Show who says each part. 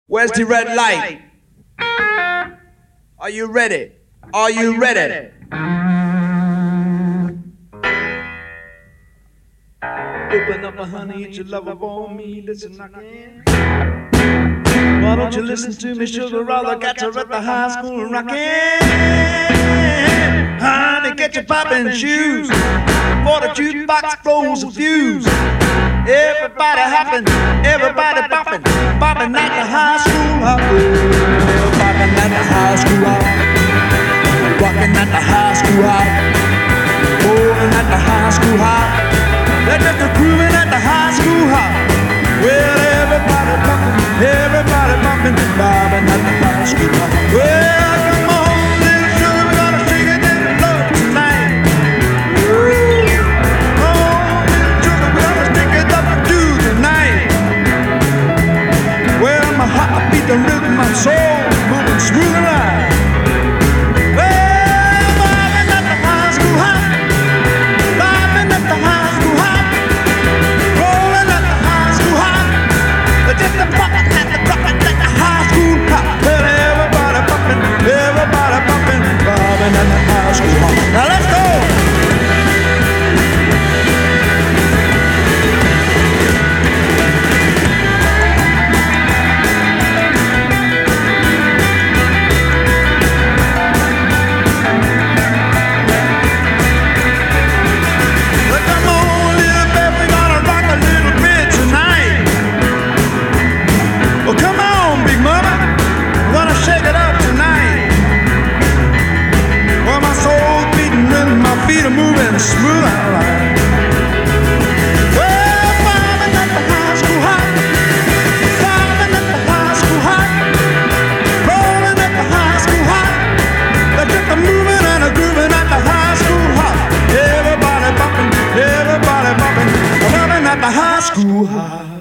Speaker 1: Where's the red light? Are you ready? Are you ready? Open up, honey, it's your lover for me. Listen again. Why don't you listen to me, sugar? I got you at the high school rockin'. Honey, get your poppin' shoes. For the jukebox blows a fuse. Everybody hoppin', everybody boppin', boppin' at the high school hop. Boppin' at the high school hop. Rockin' at the high school hop. Rollin' at the high school hop. They're just a groovin' at the high school hop. Well, everybody bumpin', bobbin' at the high school hop. Well, come on, little sugar, we're gonna shake it in love tonight. Come on, little sugar, we're gonna stick it up to tonight. Well, my heart beat the rhythm, my soul moving smooth and right. Well, bobbin' at the high school hop, bobbin' at the high school hop. Just a bumpin' at the high school hop. Well, everybody bumpin', bobbin' at the high school hop. Now let's go! Well, come on, little baby, we gonna rock a little bit tonight. Well, come on, big mama, we're gonna shake it up tonight. Well, my soul's beating rhythm, my feet are moving smooth and right. Well, bobbing at the high school hop, bobbing at the high school hop, rolling at the high school hop. They're just a moving and a grooving at the high school hop. Everybody bumping, bobbing at the high school hop.